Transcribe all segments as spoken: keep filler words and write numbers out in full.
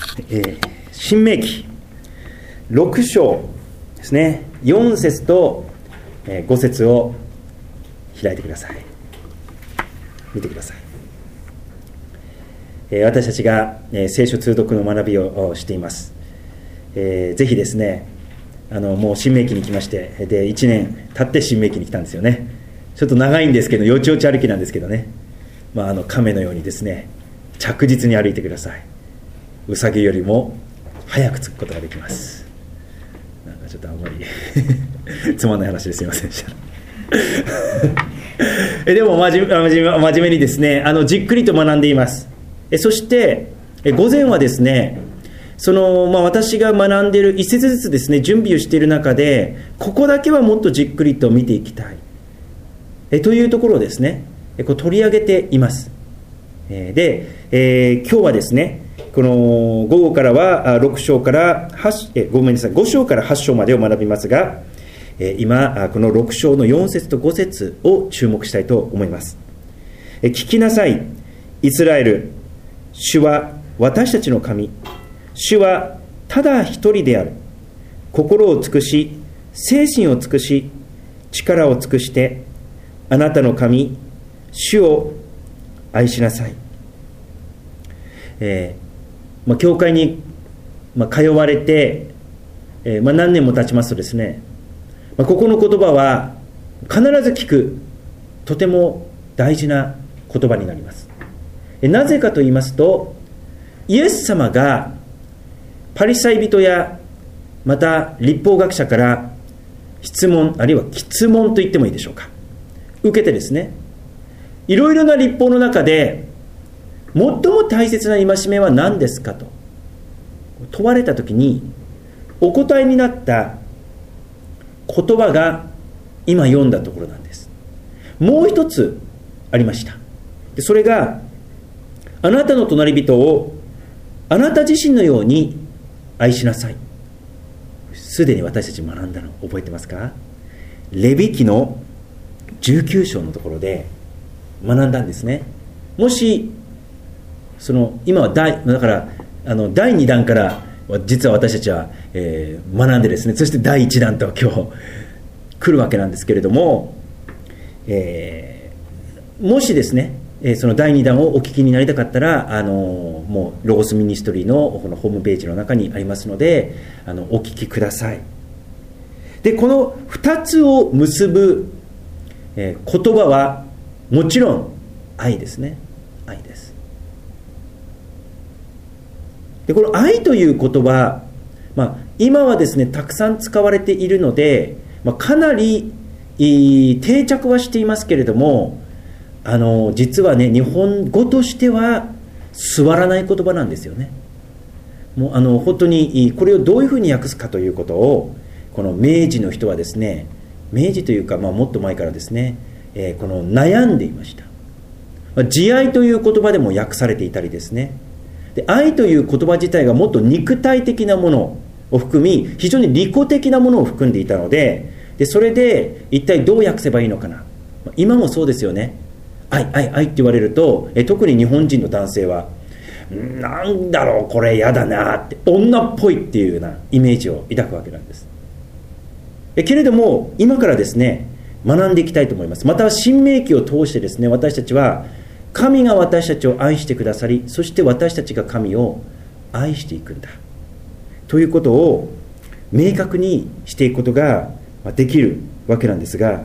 えー、新明記ろく章ですね、よん節とご節を開いてください。見てください。えー、私たちが、えー、聖書通読の学びをしています。えー、ぜひですね、あのもう新明記に来まして、でいちねん経って新明記に来たんですよね。ちょっと長いんですけど、よちよち歩きなんですけどね、まあ、あの亀のようにですね、着実に歩いてください。ウサギよりも早く着くことができます。なんかちょっとあんまりつまんない話ですいませんでしたえでも真面目、真面目にですね、あのじっくりと学んでいます。えそしてえ午前はですね、その、まあ、私が学んでいる一節ずつですね、準備をしている中で、ここだけはもっとじっくりと見ていきたいえというところをですね、えこう取り上げています。えで、えー、今日はですね、この午後からはろく章からはちえごめんなさいご章からはち章までを学びますが、え今このろく章のよん節とご節を注目したいと思います。え聞きなさいイスラエル、主は私たちの神、主はただ一人である。心を尽くし、精神を尽くし、力を尽くしてあなたの神主を愛しなさい。えーまあ、教会に、まあ、通われて、えーまあ、何年も経ちますとですね、まあ、ここの言葉は必ず聞くとても大事な言葉になります。えなぜかと言いますと、イエス様がパリサイ人やまた律法学者から質問、あるいは詰問と言ってもいいでしょうか、受けてですね、いろいろな律法の中で最も大切な戒めは何ですかと問われたときに、お答えになった言葉が今読んだところなんです。もう一つありました。でそれが、あなたの隣人をあなた自身のように愛しなさい。すでに私たち学んだの覚えてますか？レビ記のじゅうきゅう章のところで学んだんですね。もしその今は第だからあのだいにだんから実は私たちは、えー、学んでですね、そしてだいいちだんと今日来るわけなんですけれども、えー、もしですね、えー、そのだいにだんをお聞きになりたかったら、あのもうロゴスミニストリーのこのホームページの中にありますので、あのお聞きください。でこのふたつを結ぶ、えー、言葉はもちろん愛ですね。愛です。でこの愛という言葉、まあ、今はですねたくさん使われているので、まあ、かなり定着はしていますけれども、あの実はね日本語としては座らない言葉なんですよね。もうあの本当にこれをどういうふうに訳すかということを、この明治の人はですね、明治というか、まあ、もっと前からですね、えー、この悩んでいました。まあ、慈愛という言葉でも訳されていたりですね、で愛という言葉自体がもっと肉体的なものを含み、非常に利己的なものを含んでいたので、でそれで一体どう訳せばいいのかな。今もそうですよね。愛愛愛って言われると、え特に日本人の男性はなんだろうこれやだなって、女っぽいっていうようなイメージを抱くわけなんです。えけれども今からですね学んでいきたいと思います。また新明記を通してですね、私たちは神が私たちを愛してくださり、そして私たちが神を愛していくんだということを明確にしていくことができるわけなんですが、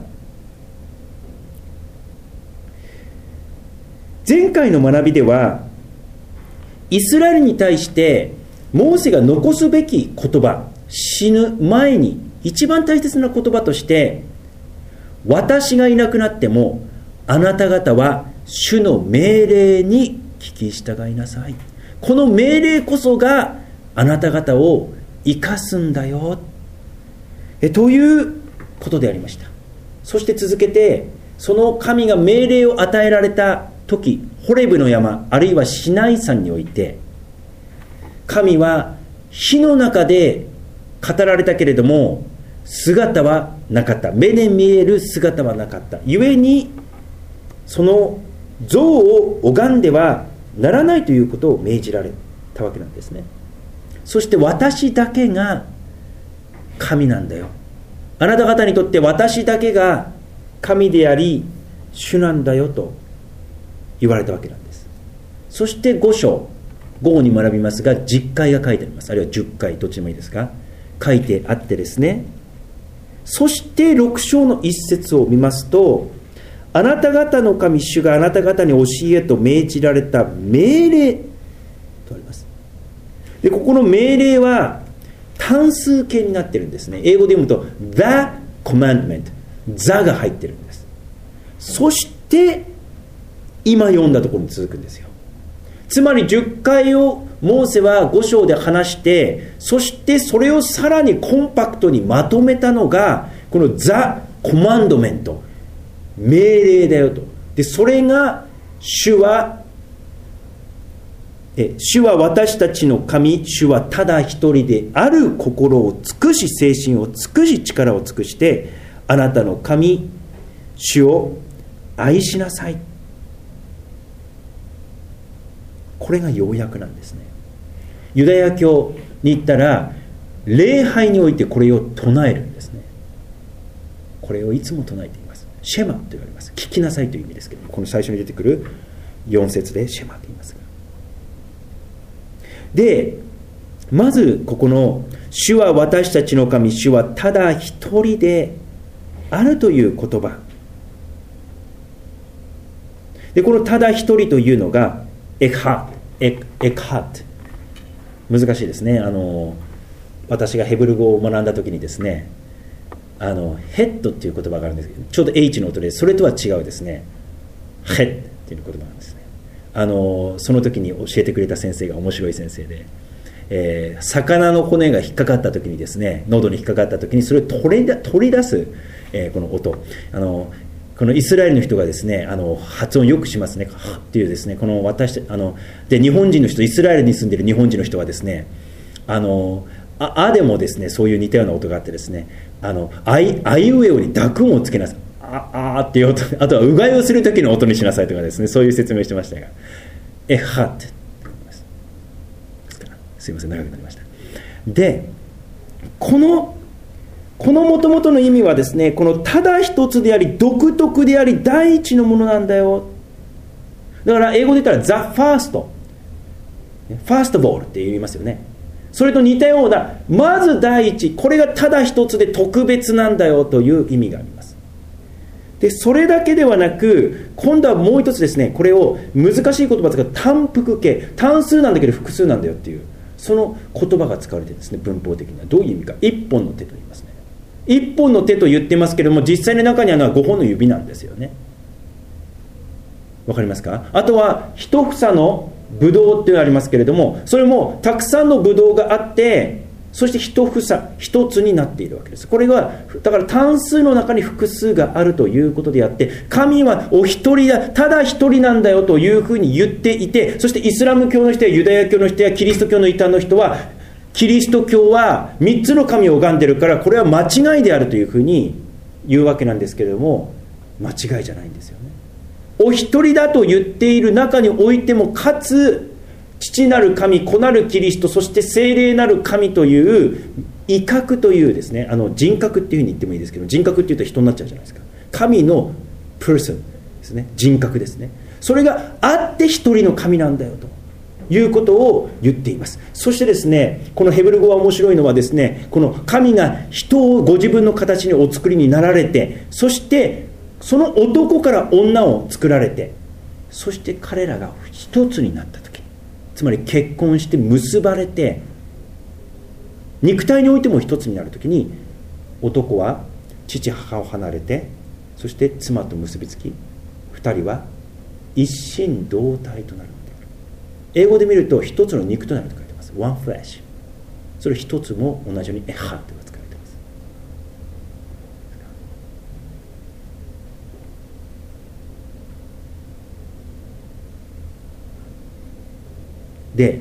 前回の学びではイスラエルに対してモーセが残すべき言葉、死ぬ前に一番大切な言葉として、私がいなくなってもあなた方は主の命令に聞き従いなさい。この命令こそがあなた方を生かすんだよえということでありました。そして続けて、その神が命令を与えられた時、ホレブの山あるいはシナイ山において、神は火の中で語られたけれども姿はなかった、目で見える姿はなかった。故にその像を拝んではならないということを命じられたわけなんですね。 そして私だけが神なんだよ。あなた方にとって私だけが神であり主なんだよと言われたわけなんです。そしてご章、午後に学びますがじゅっかいが書いてあります。あるいはじゅっかい、どっちでもいいですか、書いてあってですね、そしてろく章の一節を見ますと、あなた方の神主があなた方に教えと命じられた命令とあります。でここの命令は単数形になってるんですね。英語で読むと The commandment、 The が入ってるんです。そして今読んだところに続くんですよ。つまりじゅっかいをモーセはご章で話して、そしてそれをさらにコンパクトにまとめたのがこの The commandment、 命令だよと。でそれが主はえ主は私たちの神、主はただ一人である心を尽くし、精神を尽くし、力を尽くしてあなたの神主を愛しなさい。これが要約なんですね。ユダヤ教に行ったら礼拝においてこれを唱えるんですね。これをいつも唱えています。シェマと言われます。聞きなさいという意味ですけども、この最初に出てくるよん節でシェマと言いますが、でまずここの主は私たちの神、主はただ一人であるという言葉で、このただ一人というのがエクハッエク、エクハット、難しいですね。あの私がヘブル語を学んだ時にですね、あのヘッドっていう言葉があるんですけど、ちょうど H の音でそれとは違うですね、ヘッっていう言葉なんですね。あのその時に教えてくれた先生が面白い先生で、えー、魚の骨が引っかかった時にですね、喉に引っかかった時にそれを取りだ取り出す、えー、この音、あのこのイスラエルの人がですね、あの発音よくしますね、はっていうですね、この私あので日本人の人、イスラエルに住んでいる日本人の人はですね、あのああでもですね、そういう似たような音があってですね、あのあいあいうえおに濁音をつけなさい、ああっていう音、あとはうがいをする時の音にしなさいとかですね、そういう説明をしてましたが、エハット、すいません長くなりました。でこのこの元々の意味はですね、このただ一つであり独特であり第一のものなんだよ。だから英語で言ったら The First First of all って言いますよね。それと似たような、まず第一、これがただ一つで特別なんだよという意味があります。でそれだけではなく、今度はもう一つですね、これを難しい言葉ですが単複形、単数なんだけど複数なんだよっていう、その言葉が使われているんですね。文法的にはどういう意味か、一本の手と言いますね。一本の手と言ってますけれども、実際の中にあるのは五本の指なんですよね。わかりますか？あとは一房のブドウっていうのがありますけれども、それもたくさんのブドウがあって、そして一房一つになっているわけです。これがだから単数の中に複数があるということであって、神はお一人だ、ただ一人なんだよというふうに言っていて、そしてイスラム教の人やユダヤ教の人やキリスト教の異端の人は、キリスト教はみっつの神を拝んでるからこれは間違いであるというふうに言うわけなんですけれども、間違いじゃないんですよね。お一人だと言っている中においても、かつ父なる神、子なるキリスト、そして聖霊なる神という威嚇というですね、あの人格っていうふうに言ってもいいですけど、人格っていうと人になっちゃうじゃないですか。神の person ですね、人格ですね。それがあって一人の神なんだよということを言っています。そしてですね、このヘブル語は面白いのはですね、この神が人をご自分の形にお作りになられて、そしてその男から女を作られて、そして彼らが一つになった時、つまり結婚して結ばれて肉体においても一つになる時に、男は父母を離れて、そして妻と結びつき、二人は一心同体となる。英語で見ると一つの肉となると書いてます。 One flesh。 それ一つも同じようにエハと使われています。で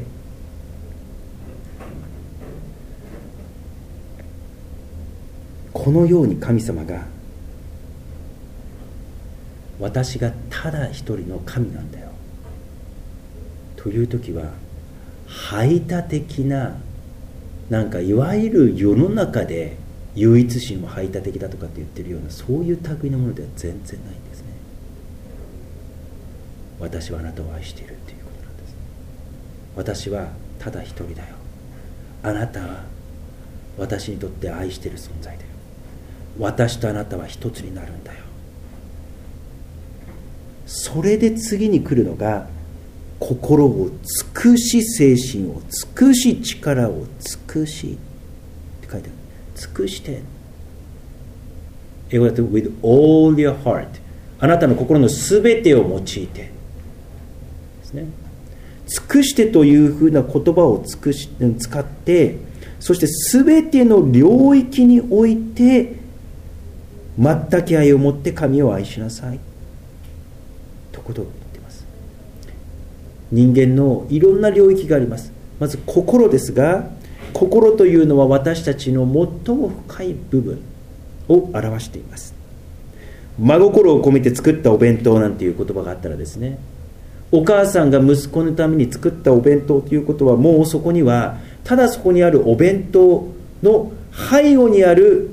このように神様が、私がただ一人の神なんだよという時は、排他的ななんかいわゆる世の中で唯一心も排他的だとかって言ってるような、そういう類のものでは全然ないんですね。私はあなたを愛しているということなんです。私はただ一人だよ。あなたは私にとって愛している存在だよ。私とあなたは一つになるんだよ。それで次に来るのが、心を尽くし、精神を尽くし、力を尽くしって書いてある。尽くして、英語だと with all your heart、 あなたの心のすべてを用いてですね。尽くしてというふうな言葉を尽くし使って、そしてすべての領域において全く愛を持って神を愛しなさいということを言っています。人間のいろんな領域があります。まず心ですが、心というのは私たちの最も深い部分を表しています。真心を込めて作ったお弁当なんていう言葉があったらですね、お母さんが息子のために作ったお弁当ということは、もうそこにはただそこにあるお弁当の背後にある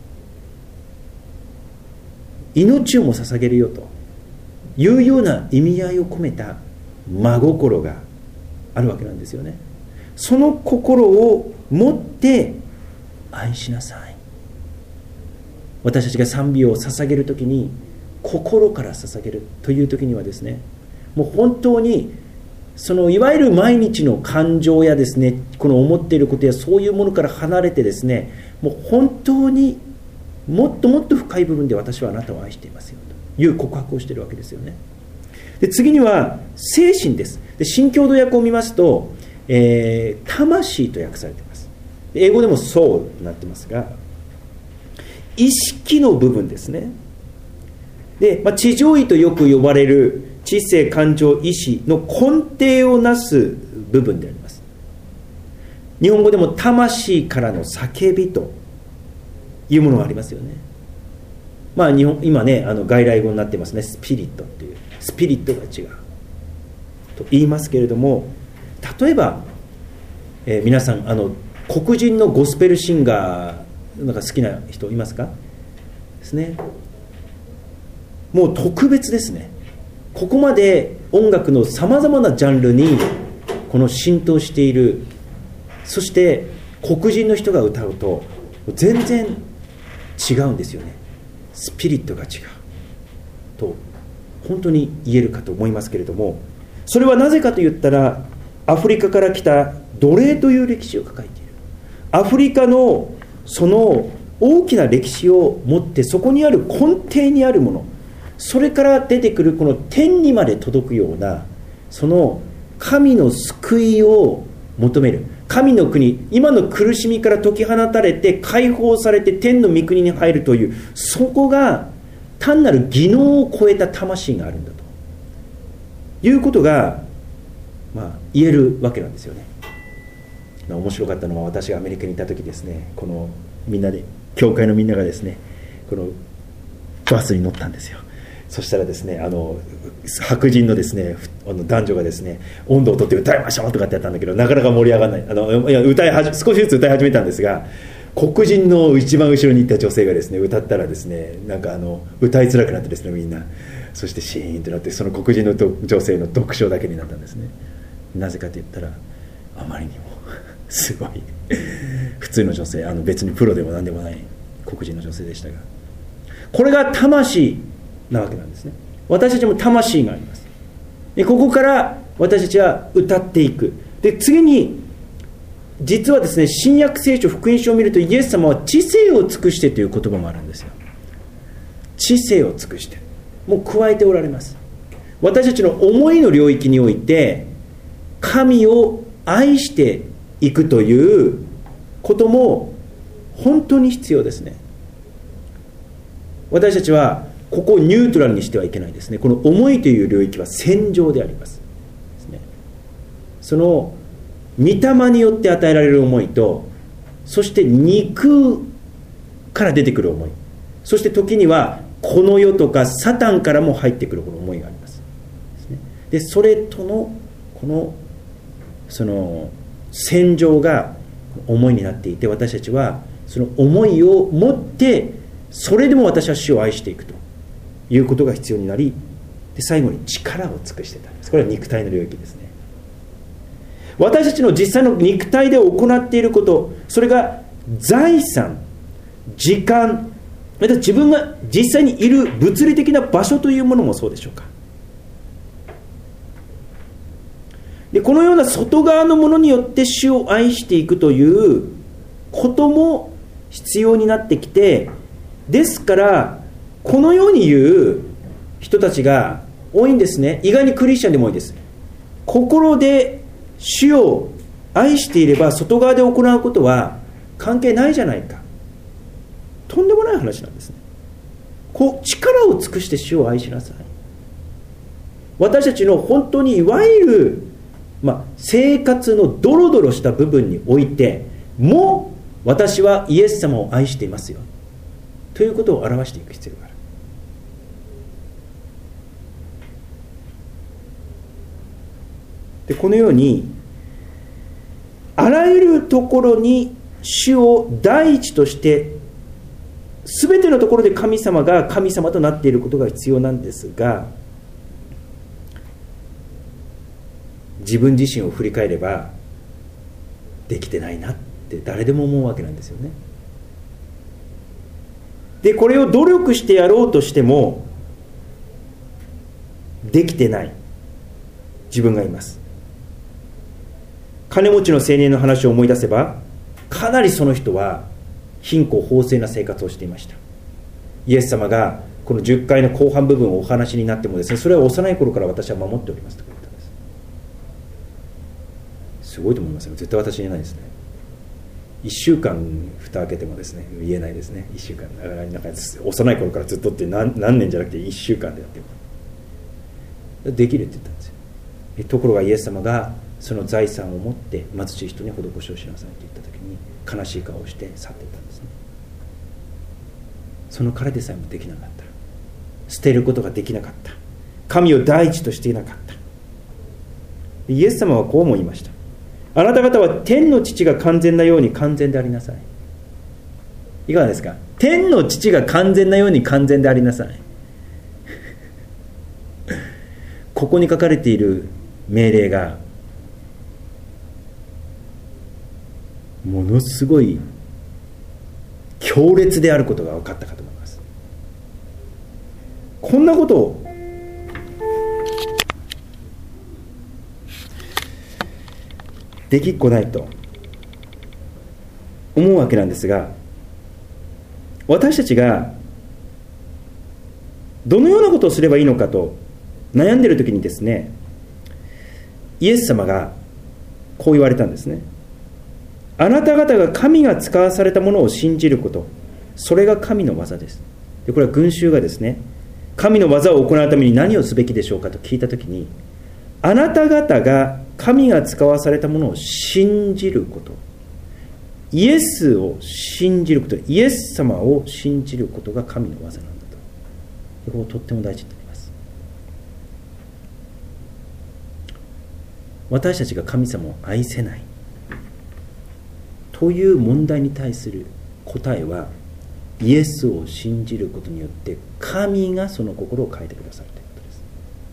命をも捧げるよというような意味合いを込めた真心があるわけなんですよね。その心を持って愛しなさい。私たちが賛美を捧げるときに、心から捧げるというときにはですね、もう本当にそのいわゆる毎日の感情やですね、この思っていることやそういうものから離れてですね、もう本当にもっともっと深い部分で私はあなたを愛していますよという告白をしているわけですよね。で、次には精神です。で、新共同訳を見ますと、えー、魂と訳されています。英語でもソウルとなってますが、意識の部分ですね。で、まあ、地上位とよく呼ばれる知性、感情、意志の根底をなす部分であります。日本語でも魂からの叫びというものがありますよね。まあ日本今ね、あの外来語になってますね。スピリットっていう、スピリットが違うと言いますけれども、例えば、えー、皆さんあの黒人のゴスペルシンガーなんか好きな人いますかですね。もう特別ですね。ここまで音楽のさまざまなジャンルにこの浸透している、そして黒人の人が歌うと全然違うんですよね。スピリットが違うと本当に言えるかと思いますけれども、それはなぜかと言ったら、アフリカから来た奴隷という歴史を抱えている。アフリカのその大きな歴史を持って、そこにある根底にあるもの、それから出てくるこの天にまで届くような、その神の救いを求める。神の国、今の苦しみから解き放たれて解放されて天の御国に入るという、そこが単なる技能を超えた魂があるんだということが、まあ、言えるわけなんですよね。まあ、面白かったのは、私がアメリカにいた時ですね、このみんなで教会のみんながですね、このバスに乗ったんですよ。そしたらですね、あの白人のですね、あの男女がですね、音頭を取って歌いましょうとかってやったんだけど、なかなか盛り上がらない。あのいや歌いはじ少しずつ歌い始めたんですが、黒人の一番後ろにいた女性がですね、歌ったらですね、なんかあの歌いづらくなってですね、みんな、そしてシーンとなって、その黒人の女性の独唱だけになったんですね。なぜかと言ったら、あまりにもすごい普通の女性、あの別にプロでも何でもない黒人の女性でしたが、これが魂なわけなんですね。私たちも魂があります。で、ここから私たちは歌っていく。で、次に実はですね、新約聖書福音書を見ると、イエス様は知性を尽くしてという言葉もあるんですよ。知性を尽くして、もう加えておられます。私たちの思いの領域において神を愛していくということも本当に必要ですね。私たちはここをニュートラルにしてはいけないですね。この思いという領域は戦場でありますですね。その御霊によって与えられる思いと、そして肉から出てくる思い、そして時にはこの世とかサタンからも入ってくるこの思いがありますですね。で、それとのこのその戦場が思いになっていて、私たちはその思いを持ってそれでも私は主を愛していくということが必要になり、で最後に力を尽くしてたんです。これは肉体の領域ですね。私たちの実際の肉体で行っていること、それが財産、時間、また自分が実際にいる物理的な場所というものもそうでしょうか。でこのような外側のものによって主を愛していくということも必要になってきて、ですからこのように言う人たちが多いんですね。意外にクリスチャンでも多いです。心で主を愛していれば外側で行うことは関係ないじゃないか。とんでもない話なんですね。こう力を尽くして主を愛しなさい。私たちの本当にいわゆる、まあ、生活のドロドロした部分においても私はイエス様を愛していますよということを表していく必要がある。でこのようにあらゆるところに主を第一として、すべてのところで神様が神様となっていることが必要なんですが、自分自身を振り返ればできてないなって誰でも思うわけなんですよね。でこれを努力してやろうとしてもできてない自分がいます。金持ちの青年の話を思い出せば、かなりその人は貧困法制な生活をしていました。イエス様がこのじゅっかいの後半部分をお話になってもですね、それは幼い頃から私は守っておりますと言ったんです。すごいと思いますよ。絶対私言えないですね。いっしゅうかん蓋開けてもですね言えないですね。いっしゅうかんだからなんか幼い頃からずっとって 何, 何年じゃなくていっしゅうかんでやってる。できるって言ったんですよ。ところがイエス様がその財産を持って貧しい人に施しをしなさいと言った時に悲しい顔をして去っていったんですね。その彼でさえもできなかった。捨てることができなかった。神を第一としていなかった。イエス様はこうも言いました。あなた方は天の父が完全なように完全でありなさい。いかがですか。天の父が完全なように完全でありなさい。ここに書かれている命令がものすごい強烈であることが分かったかと思います。こんなことをできっこないと思うわけなんですが、私たちがどのようなことをすればいいのかと悩んでいる時にですね、イエス様がこう言われたんですね。あなた方が神が使わされたものを信じること、それが神の技です。でこれは群衆がですね、神の技を行うために何をすべきでしょうかと聞いたときに、あなた方が神が使わされたものを信じること、イエスを信じること、イエス様を信じることが神の技なんだと。こことっても大事になります。私たちが神様を愛せないという問題に対する答えは、イエスを信じることによって神がその心を変えてくださるということです。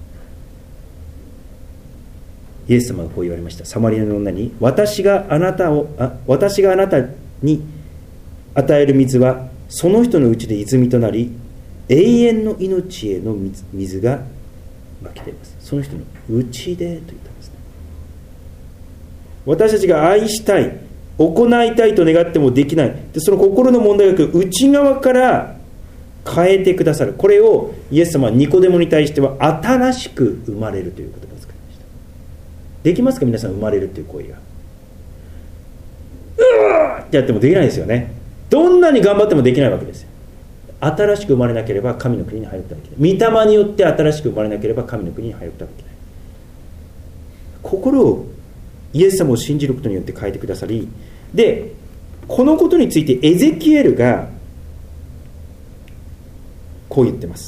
イエス様がこう言われました。サマリアの女に、私があなたをあ私があなたに与える水はその人のうちで泉となり、永遠の命への 水, 水が湧き出ます。その人のうちでと言ったんですね。私たちが愛したい、行いたいと願ってもできない。でその心の問題が内側から変えてくださる。これをイエス様はニコデモに対しては新しく生まれるという言葉を使いました。できますか皆さん、生まれるという行為が。うわーってやってもできないですよね。どんなに頑張ってもできないわけですよ。新しく生まれなければ神の国に入ることができない。御霊によって新しく生まれなければ神の国に入ることができない。心をイエス様を信じることによって変えてくださり、でこのことについてエゼキエルがこう言ってます。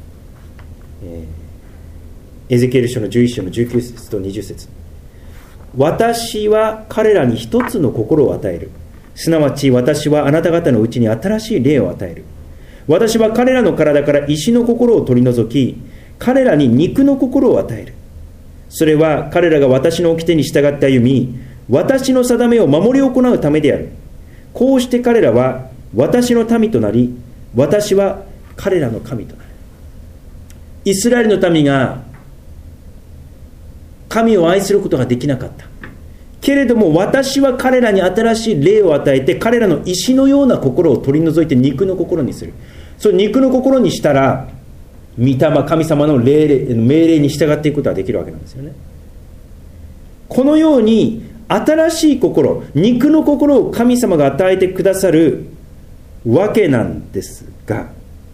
えー、エゼキエル書のじゅういっ章のじゅうきゅう節とにじゅう節。 私は彼らに一つの心を与える。すなわち私はあなた方のうちに新しい霊を与える。私は彼らの体から石の心を取り除き、彼らに肉の心を与える。それは彼らが私の掟に従って歩み、私の定めを守り行うためである。こうして彼らは私の民となり、私は彼らの神となる。イスラエルの民が神を愛することができなかった。けれども私は彼らに新しい霊を与えて、彼らの石のような心を取り除いて肉の心にする。その肉の心にしたら、御霊、神様の霊命令に従っていくことができるわけなんですよね。このように新しい心、肉の心を神様が与えてくださるわけなんですが、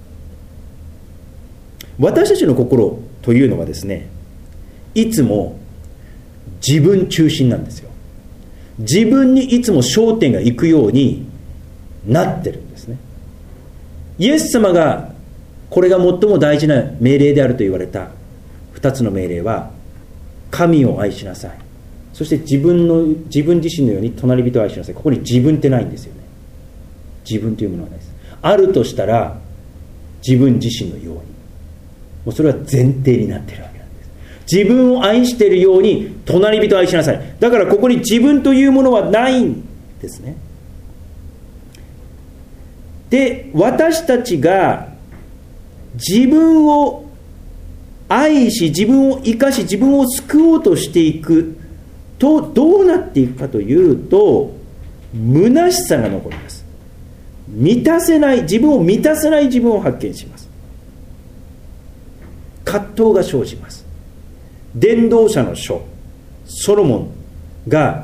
私たちの心というのはですね、いつも自分中心なんですよ。自分にいつも焦点がいくようになってるんですね。イエス様がこれが最も大事な命令であると言われたふたつの命令は、神を愛しなさい、そして自分の自分自身のように隣人を愛しなさい。ここに自分ってないんですよね。自分というものはないです。あるとしたら自分自身のように、もうそれは前提になっているわけなんです。自分を愛しているように隣人を愛しなさい。だからここに自分というものはないんですね。で、私たちが自分を愛し、自分を生かし、自分を救おうとしていくと、どうなっていくかというと、虚しさが残ります。満たせない、自分を満たせない自分を発見します。葛藤が生じます。伝道者の書ソロモンが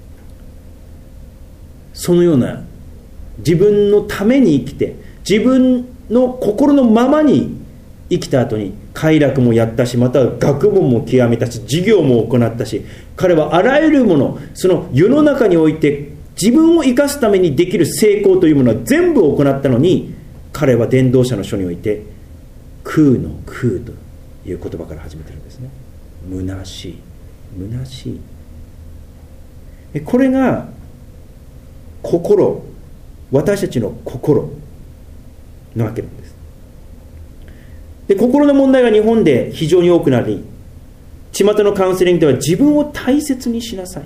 そのような自分のために生きて、自分の心のままに生きた後に快楽もやったし、または学問も極めたし、事業も行ったし、彼はあらゆるもの、その世の中において自分を生かすためにできる成功というものは全部行ったのに、彼は伝道者の書において空の空という言葉から始めてるんですね。虚しい、虚しい。これが心、私たちの心なわけなんです。で、心の問題が日本で非常に多くなり、巷のカウンセリングでは自分を大切にしなさい。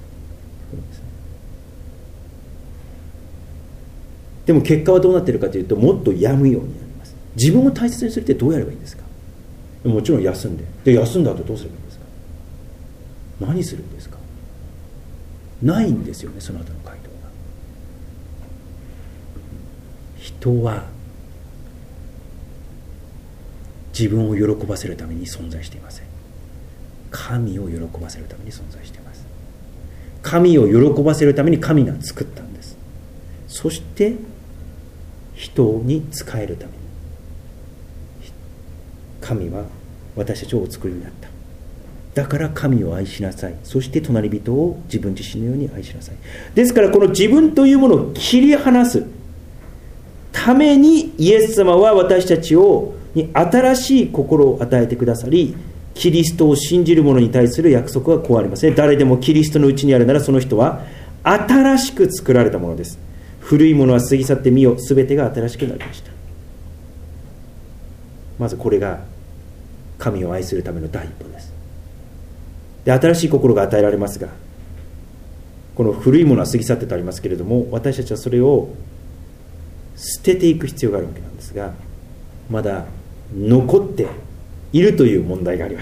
でも結果はどうなっているかというと、もっと病むようになります。自分を大切にするってどうやればいいんですか？もちろん休んで、で休んだ後どうすればいいんですか？何するんですか？ないんですよね、その後の回答が。人は自分を喜ばせるために存在していません。神を喜ばせるために存在しています。神を喜ばせるために神が作ったんです。そして人に仕えるために神は私たちをお作りになった。だから神を愛しなさい。そして隣人を自分自身のように愛しなさい。ですからこの自分というものを切り離すために、イエス様は私たちをに新しい心を与えてくださり、キリストを信じる者に対する約束はこうありますね。誰でもキリストのうちにあるなら、その人は新しく作られたものです。古いものは過ぎ去ってみよ、すべてが新しくなりました。まずこれが神を愛するための第一歩です。で、新しい心が与えられますが、この古いものは過ぎ去ってとありますけれども、私たちはそれを捨てていく必要があるわけなんですが、まだ残っているという問題があります。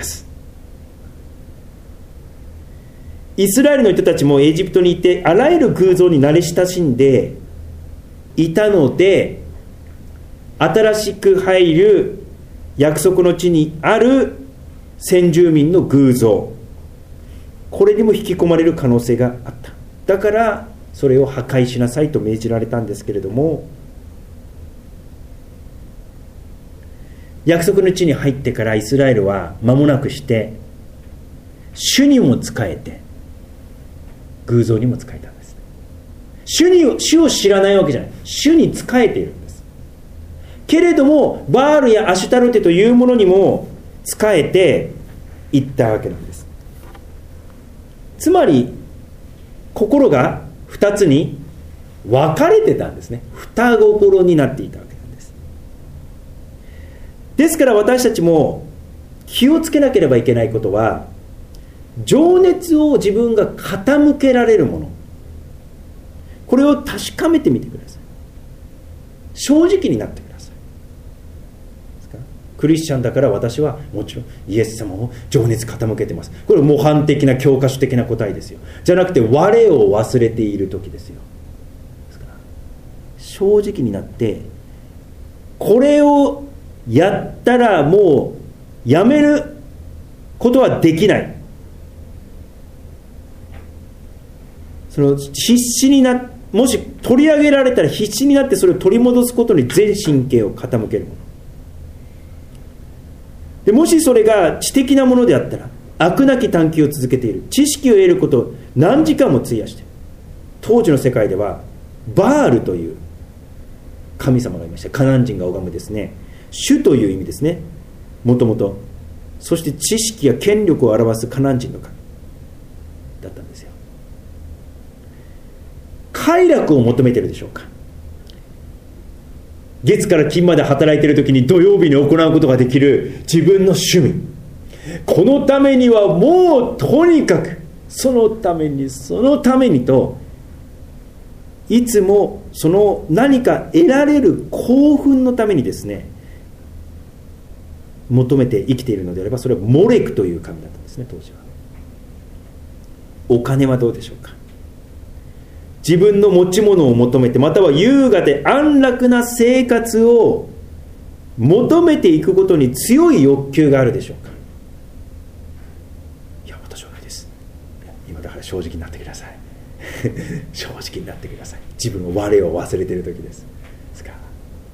イスラエルの人たちもエジプトにいて、あらゆる偶像に慣れ親しんでいたので、新しく入る約束の地にある先住民の偶像、これにも引き込まれる可能性があった。だからそれを破壊しなさいと命じられたんですけれども、約束の地に入ってからイスラエルは間もなくして主にも仕えて偶像にも仕えたんです。主に主を知らないわけじゃない、主に仕えているんです。けれどもバールやアシュタルテというものにも仕えていったわけなんです。 つまり心が二つに分かれてたんですね。二心になっていたわけなんです。ですから私たちも気をつけなければいけないことは、情熱を自分が傾けられるもの、これを確かめてみてください。正直になってください。クリスチャンだから私はもちろんイエス様を情熱傾けてます。これは模範的な教科書的な答えですよ。じゃなくて我を忘れている時ですよ。ですから正直になって、これをやったらもうやめることはできない。その必死にな、もし取り上げられたら必死になってそれを取り戻すことに全神経を傾けるもので、もしそれが知的なものであったら飽くなき探求を続けている。知識を得ることを何時間も費やしている。当時の世界ではバールという神様がいました。カナン人が拝むですね、主という意味ですね、もともと。そして知識や権力を表すカナン人の神だったんですよ。快楽を求めているでしょうか。月から金まで働いているときに土曜日に行うことができる自分の趣味、このためにはもうとにかくそのためにそのためにと、いつもその何か得られる興奮のためにですね求めて生きているのであれば、それはモレクという神だったんですね、当時は。お金はどうでしょうか。自分の持ち物を求めて、または優雅で安楽な生活を求めていくことに強い欲求があるでしょうか。いや、私はないです。今だから正直になってください正直になってください。自分の我を忘れている時です。ですから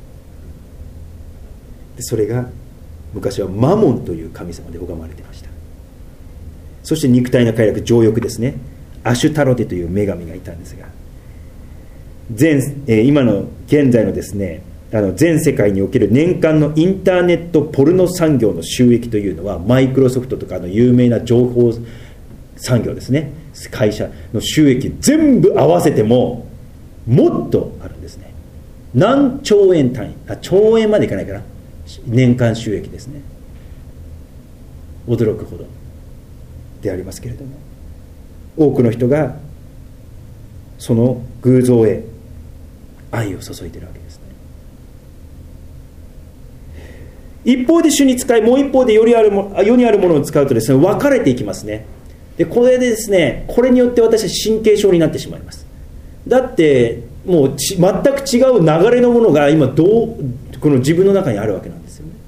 で、それが昔はマモンという神様で拝まれていました。そして肉体の快楽、情欲ですね、アシュタロテという女神がいたんですが、全、えー、今の現在のですね、あの全世界における年間のインターネットポルノ産業の収益というのは、マイクロソフトとかの有名な情報産業ですね、会社の収益全部合わせてももっとあるんですね。何兆円単位、あ、兆円までいかないかな、年間収益ですね。驚くほどでありますけれども、多くの人がその偶像へ愛を注いでいるわけですね。一方で主に使い、もう一方で世にあるも世にあるものを使うとですね、分かれていきますね。でこれでですね、これによって私は神経症になってしまいます。だってもうち全く違う流れのものが今どうこの自分の中にあるわけなんですよね。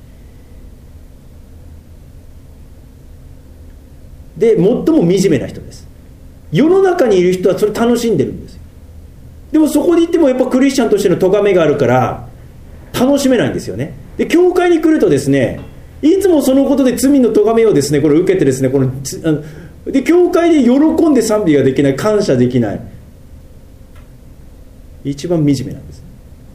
で最も惨めな人です。世の中にいる人はそれ楽しんでるんですよ。でもそこに行ってもやっぱクリスチャンとしての咎めがあるから楽しめないんですよね。で教会に来るとですね、いつもそのことで罪の咎めをですねこれ受けてですね、こので教会で喜んで賛美ができない、感謝できない、一番惨めなんです。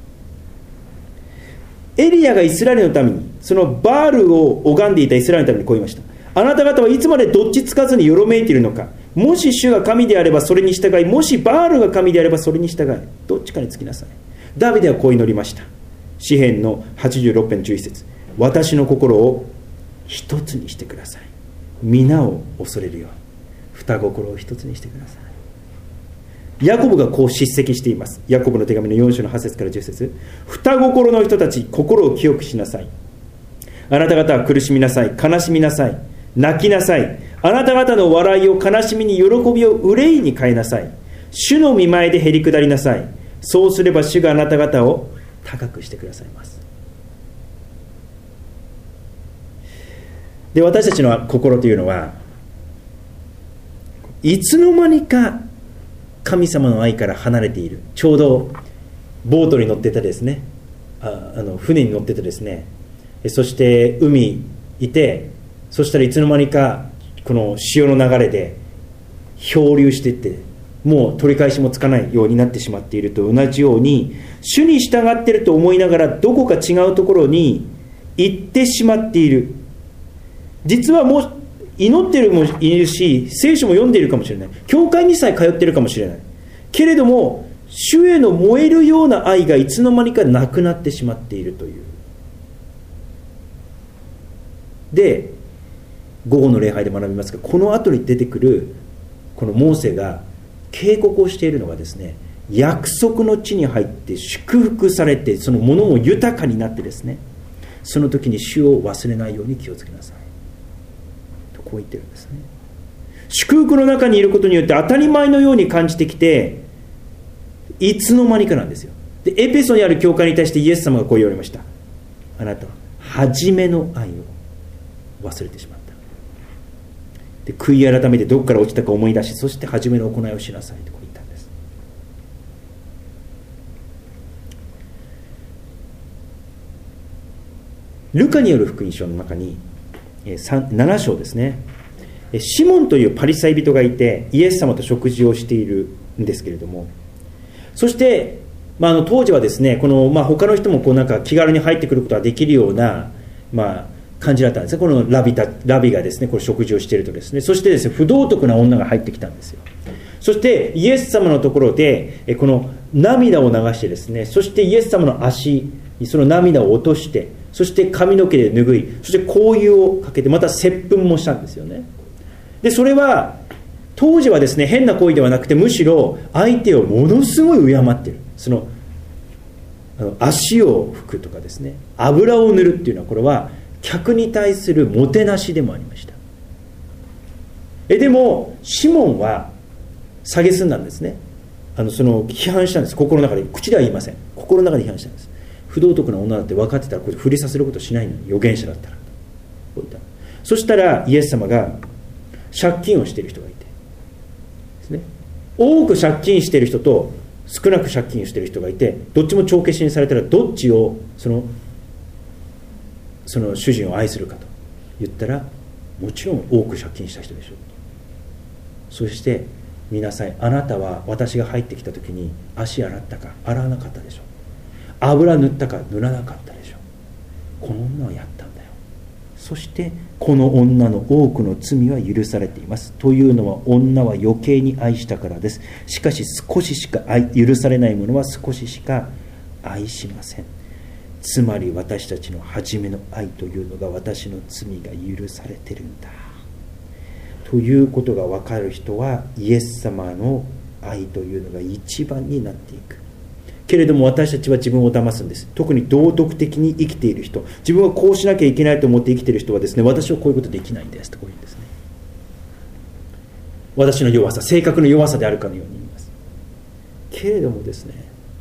エリアがイスラエルのために、そのバールを拝んでいたイスラエルのためにこう言いました。あなた方はいつまでどっちつかずによろめいているのか。もし主が神であればそれに従い、もしバールが神であればそれに従い、どっちかにつきなさい。ダビデはこう祈りました。詩編のはちじゅうろく編じゅういち節、私の心を一つにしてください。皆を恐れるように二心を一つにしてください。ヤコブがこう叱責しています。ヤコブの手紙のよん章のはち節からじゅう節、二心の人たち、心を清くしなさい。あなた方は苦しみなさい、悲しみなさい、泣きなさい。あなた方の笑いを悲しみに喜びを憂いに変えなさい。主の御前でへり下りなさい。そうすれば主があなた方を高くしてくださいます。で、私たちの心というのはいつの間にか神様の愛から離れている。ちょうどボートに乗ってたですね、ああの船に乗っててですね、そして海いて、そしたらいつの間にかこの潮の流れで漂流していって、もう取り返しもつかないようになってしまっていると同じように、主に従っていると思いながらどこか違うところに行ってしまっている。実はもう祈ってるもいるし、聖書も読んでいるかもしれない、教会にさえ通ってるかもしれない。けれども主への燃えるような愛がいつの間にかなくなってしまっているという。で、午後の礼拝で学びますが、この後に出てくるこのモーセが警告をしているのがですね、約束の地に入って祝福されて、そのものも豊かになってですね、その時に主を忘れないように気をつけなさいとこう言ってるんですね。祝福の中にいることによって当たり前のように感じてきて、いつの間にかなんですよ。で、エペソにある教会に対してイエス様がこう言われました。あなたは初めの愛を忘れてしまった。で、悔い改めてどこから落ちたか思い出し、そして初めの行いをしなさいとこう言ったんです。ルカによる福音書の中になな章ですね、シモンというパリサイ人がいてイエス様と食事をしているんですけれども、そして、まあ、あの当時はですね、この、まあ、他の人もこうなんか気軽に入ってくることができるような、まあ、感じだったんですね。このラビたラビがですね、これ食事をしているとですね、そしてですね、不道徳な女が入ってきたんですよ。そしてイエス様のところでこの涙を流してですね、そしてイエス様の足にその涙を落として、そして髪の毛で拭い、そして香油をかけて、また接吻もしたんですよね。で、それは当時はですね、変な行為ではなくて、むしろ相手をものすごい敬っている。そのあの足を拭くとかですね、油を塗るっていうのは、これは客に対するもてなしでもありました。えでもシモンは蔑んだんですね。あのその批判したんです。心の中で、口では言いません。心の中で批判したんです。不道徳な女だって分かってたらこれ振りさせることしないのに、預言者だったらこう言った。そしたらイエス様が借金をしている人がいてですね、多く借金している人と少なく借金をしている人がいて、どっちも帳消しにされたらどっちをそのその主人を愛するかと言ったら、もちろん多く借金した人でしょう。そして見なさい、あなたは私が入ってきた時に足洗ったか洗わなかったでしょう、油塗ったか塗らなかったでしょう。この女はやったんだよ。そしてこの女の多くの罪は許されています。というのは女は余計に愛したからです。しかし少ししか愛許されない者は少ししか愛しません。つまり私たちの初めの愛というのが、私の罪が許されてるんだということが分かる人は、イエス様の愛というのが一番になっていく。けれども私たちは自分を騙すんです。特に道徳的に生きている人、自分はこうしなきゃいけないと思って生きている人はですね、私はこういうことできないんですとこういうんですね。私の弱さ、性格の弱さであるかのように言います。けれどもですね、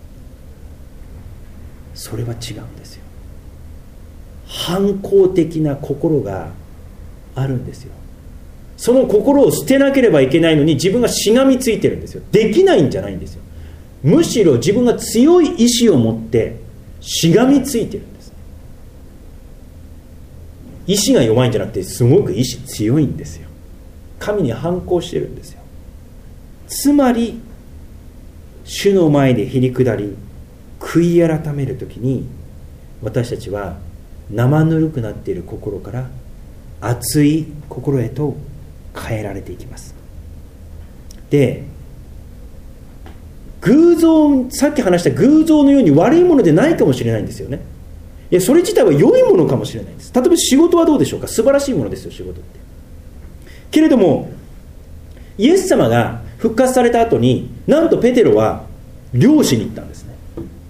それは違うんですよ。反抗的な心があるんですよ。その心を捨てなければいけないのに、自分がしがみついてるんですよ。できないんじゃないんですよ。むしろ自分が強い意志を持ってしがみついてるんです。意志が弱いんじゃなくて、すごく意志強いんですよ。神に反抗してるんですよ。つまり主の前でへり下り悔い改めるときに、私たちは生ぬるくなっている心から熱い心へと変えられていきます。で、偶像、さっき話した偶像のように悪いものでないかもしれないんですよね。いや、それ自体は良いものかもしれないんです。例えば仕事はどうでしょうか。素晴らしいものですよ、仕事って。けれどもイエス様が復活された後に、なんとペテロは漁師に行ったんですね。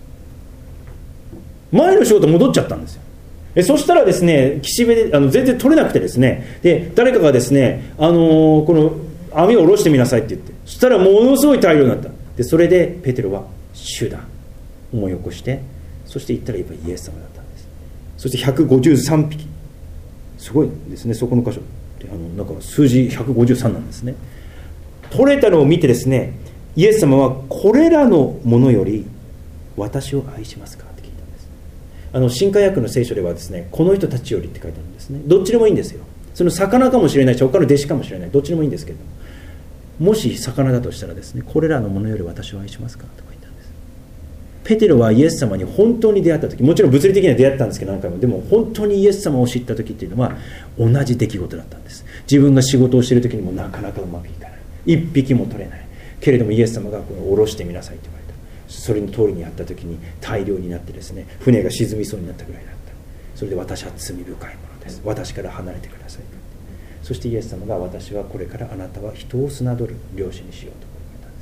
前の仕事戻っちゃったんですよ。えそしたらですね、岸辺であの全然取れなくてですね、で誰かがですね、あのー、この網を下ろしてみなさいって言って、そしたらものすごい大量になった。でそれでペテロは主だ思い起こして、そして言ったらやっぱりイエス様だったんです。そしてひゃくごじゅうさんぴき、すごいですね、そこの箇所ってあのなんか数字ひゃくごじゅうさんなんですね。取れたのを見てですね、イエス様はこれらのものより私を愛しますかって聞いたんです。あの新海訳の聖書ではですね、この人たちよりって書いてあるんですね。どっちでもいいんですよ。その魚かもしれないし、他の弟子かもしれない、どっちでもいいんですけれども、もし魚だとしたらですね、これらのものより私を愛しますかと書いたんです。 ペテロはイエス様に本当に出会った時、もちろん物理的には出会ったんですけど何回も、でも本当にイエス様を知った時っていうのは同じ出来事だったんです。自分が仕事をしている時にもなかなかうまくいかない、一匹も取れないけれども、イエス様がこれを下ろしてみなさいと言われた。それの通りにやった時に大量になってですね、船が沈みそうになったぐらいだった。それで私は罪深いものです、私から離れてください。そしてイエス様が、私はこれからあなたは人を侮る漁師にしようと言われたんです。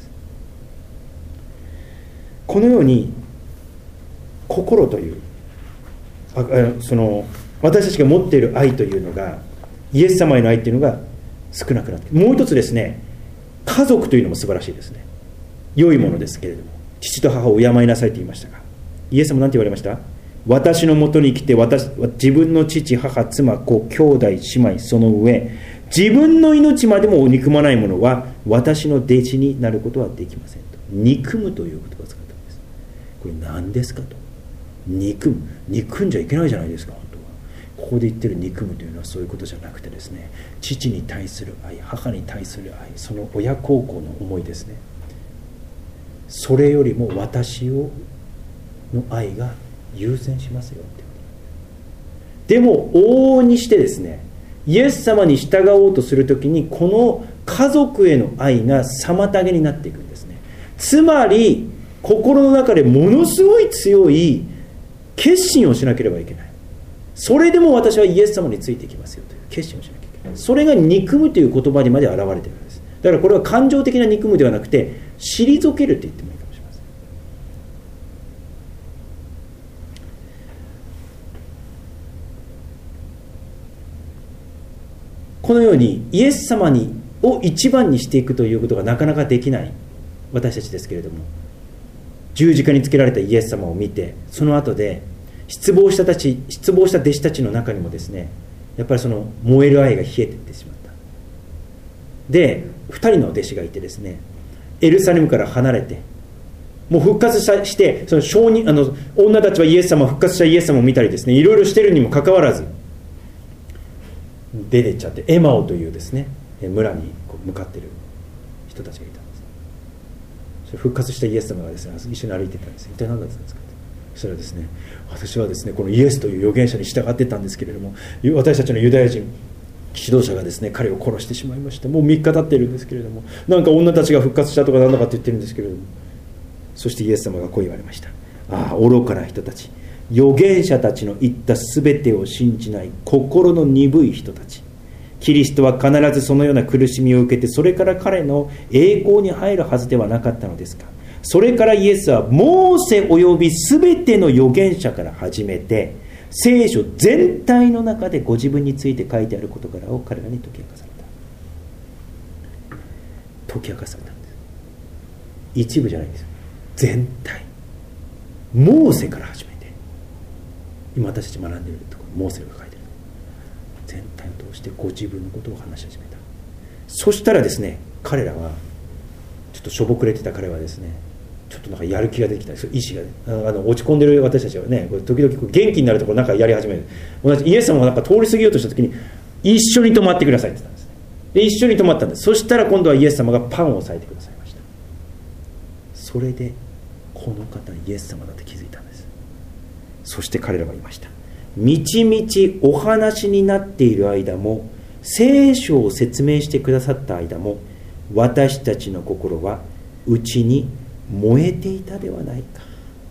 このように心というあその私たちが持っている愛というのが、イエス様への愛というのが少なくなって、もう一つですね、家族というのも素晴らしいですね。良いものですけれども、父と母を敬いなさいと言いましたが、イエス様何て言われました？私のもとに来て、私自分の父、母、妻、子、兄弟、姉妹、その上自分の命までも憎まない者は私の弟子になることはできませんと。憎むという言葉を使ったんです。これ何ですかと。憎む、憎んじゃいけないじゃないですか。本当はここで言ってる憎むというのはそういうことじゃなくてですね、父に対する愛、母に対する愛、その親孝行の思いですね。それよりも私をの愛が優先しますよって。でも往々にしてですね、イエス様に従おうとするときに、この家族への愛が妨げになっていくんですね。つまり心の中でものすごい強い決心をしなければいけない。それでも私はイエス様についていきますよという決心をしなきゃいけない。それが憎むという言葉にまで現れているんです。だからこれは感情的な憎むではなくて、退けるって言ってもいいかもしれません。このようにイエス様にを一番にしていくということがなかなかできない私たちですけれども、十字架につけられたイエス様を見て、その後で失望したたち失望した弟子たちの中にもですね、やっぱりその燃える愛が冷えていってしまった。でふたりの弟子がいてですね、エルサレムから離れて、もう復活して、その証人あの女たちはイエス様復活したイエス様を見たりですね、いろいろしてるにもかかわらず出てっちゃって、エマオというですね村にこう向かっている人たちがいたんです。それ復活したイエス様がですね一緒に歩いていたんです。一体何だったんですか。そしたらですね、私はですねこのイエスという預言者に従ってたんですけれども、私たちのユダヤ人指導者がですね彼を殺してしまいました。もうみっか経っているんですけれども、なんか女たちが復活したとか何だかって言ってるんですけれども、そしてイエス様がこう言われました。ああ愚かな人たち、預言者たちの言ったすべてを信じない心の鈍い人たち、キリストは必ずそのような苦しみを受けて、それから彼の栄光に入るはずではなかったのですか。それからイエスはモーセおよびすべての預言者から始めて、聖書全体の中でご自分について書いてある事柄を彼らに解き明かされた。解き明かされたんです。一部じゃないんですよ、全体。モーセから始めて、今私たち学んでいるところ、モーセが書いている全体を通してご自分のことを話し始めた。そしたらですね、彼らはちょっとしょぼくれてた彼はですね、ちょっとなんかやる気ができた、意志が、ね、あの落ち込んでる私たちはね、これ時々こう元気になるところなんかやり始める。同じイエス様がなんか通り過ぎようとした時に、一緒に泊まってくださいって言ったんですね。で一緒に泊まったんです。そしたら今度はイエス様がパンを裂いてくださいました。それでこの方イエス様だって気づいたんです。そして彼らは言いました。みちみちお話になっている間も、聖書を説明してくださった間も、私たちの心は内に燃えていたではないか。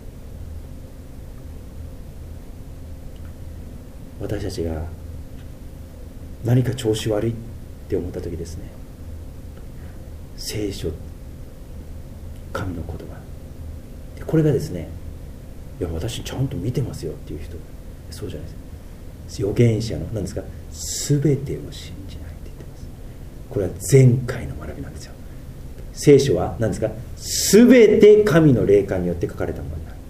私たちが何か調子悪いって思った時ですね、聖書、神の言葉、これがですね、いや私ちゃんと見てますよっていう人、そうじゃないです。預言者の何ですか、全てを信じないって言ってます。これは前回の学びなんですよ。聖書は何ですか、全て神の霊感によって書かれたものになる。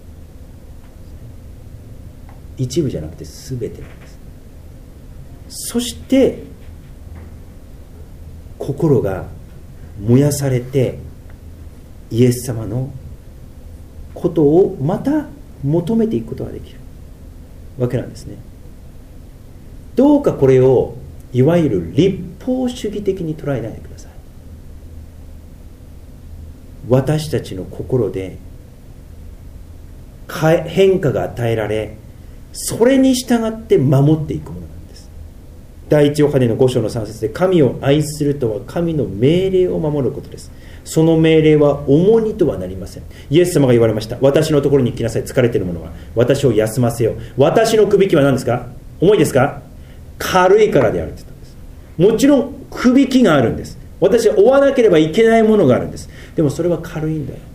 一部じゃなくて全てなんです。そして心が燃やされて、イエス様のことをまた求めていくことができるわけなんですね。どうかこれをいわゆる立法主義的に捉えないでください。私たちの心で変化が与えられ、それに従って守っていくものなんです。第一ヨハネのご章のさん節で、神を愛するとは神の命令を守ることです。その命令は重荷とはなりません。イエス様が言われました。私のところに来なさい、疲れている者は私を休ませよう。私のくびきは何ですか？重いですか？軽いからであるって言ったんです。もちろんくびきがあるんです。私は負わなければいけないものがあるんです。でもそれは軽いんだよ。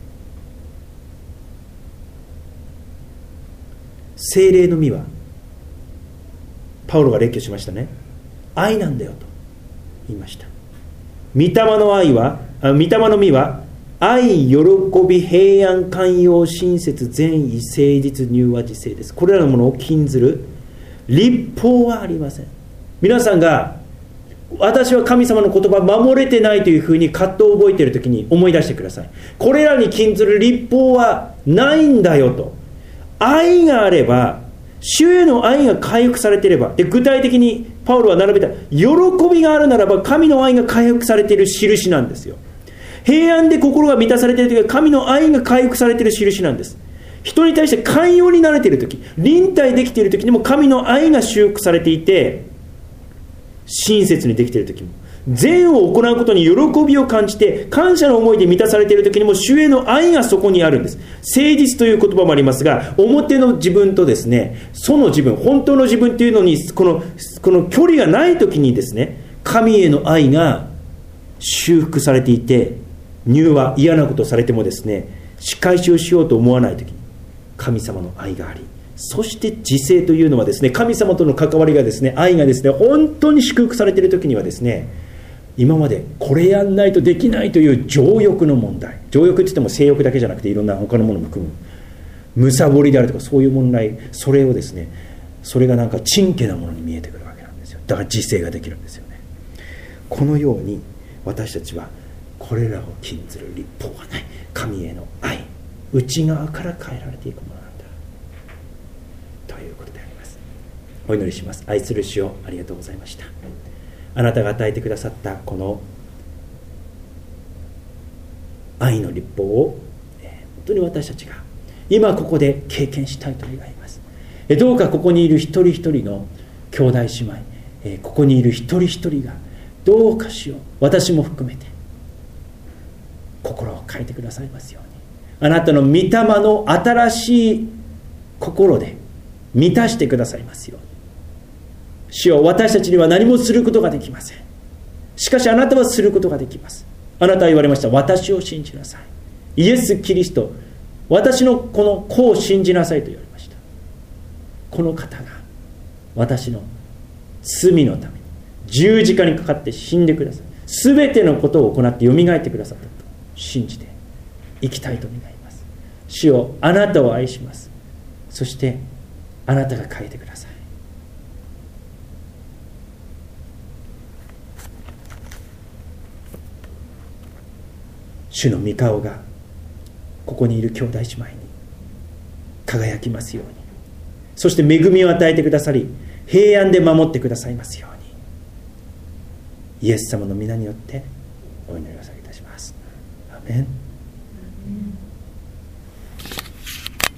聖霊の実は、パウロが列挙しましたね。愛なんだよと言いました。御霊の愛は、あ、御霊の実は、愛、喜び、平安、寛容、親切、善意、誠実、柔和、自制です。これらのものを禁ずる律法はありません。皆さんが、私は神様の言葉を守れてないというふうに葛藤を覚えているときに思い出してください。これらに禁ずる律法はないんだよと。愛があれば、主への愛が回復されていれば、で具体的にパウロは並べた喜びがあるならば、神の愛が回復されている印なんですよ。平安で心が満たされているときは、神の愛が回復されている印なんです。人に対して寛容になれているとき、臨対できているときにも神の愛が修復されていて、親切にできているときも、善を行うことに喜びを感じて感謝の思いで満たされているときにも、主への愛がそこにあるんです。誠実という言葉もありますが、表の自分とですね、その自分、本当の自分というのにこの、この距離がないときにですね、神への愛が修復されていて、柔和、嫌なことをされてもですね、仕返しをしようと思わないときに神様の愛があり、そして自制というのはですね、神様との関わりがですね、愛がですね、本当に祝福されているときにはですね、今までこれやんないとできないという情欲の問題、情欲って言っても性欲だけじゃなくていろんな他のものも含む、むさぼりであるとかそういう問題、それをですね、それがなんか珍奇なものに見えてくるわけなんですよ。だから自制ができるんですよね。このように私たちはこれらを禁ずる律法はない。神への愛、内側から変えられていくものなんだということであります。お祈りします。愛する主よ、ありがとうございました。あなたが与えてくださったこの愛の律法を、えー、本当に私たちが今ここで経験したいと願います。えー、どうかここにいる一人一人の兄弟姉妹、えー、ここにいる一人一人がどうかしよう、私も含めて心を変えてくださいますように、あなたの御霊の新しい心で満たしてくださいますように。主よ、私たちには何もすることができません。しかしあなたはすることができます。あなたは言われました。私を信じなさい。イエス・キリスト、私のこの子を信じなさいと言われました。この方が私の罪のために十字架にかかって死んでください。すべてのことを行ってよみがえってくださったと信じて生きたいと願います。主よ、あなたを愛します。そしてあなたが変えてください。主の御顔がここにいる兄弟姉妹に輝きますように、そして恵みを与えてくださり、平安で守ってくださいますように、イエス様の皆によってお祈りを捧げいたします。アメン。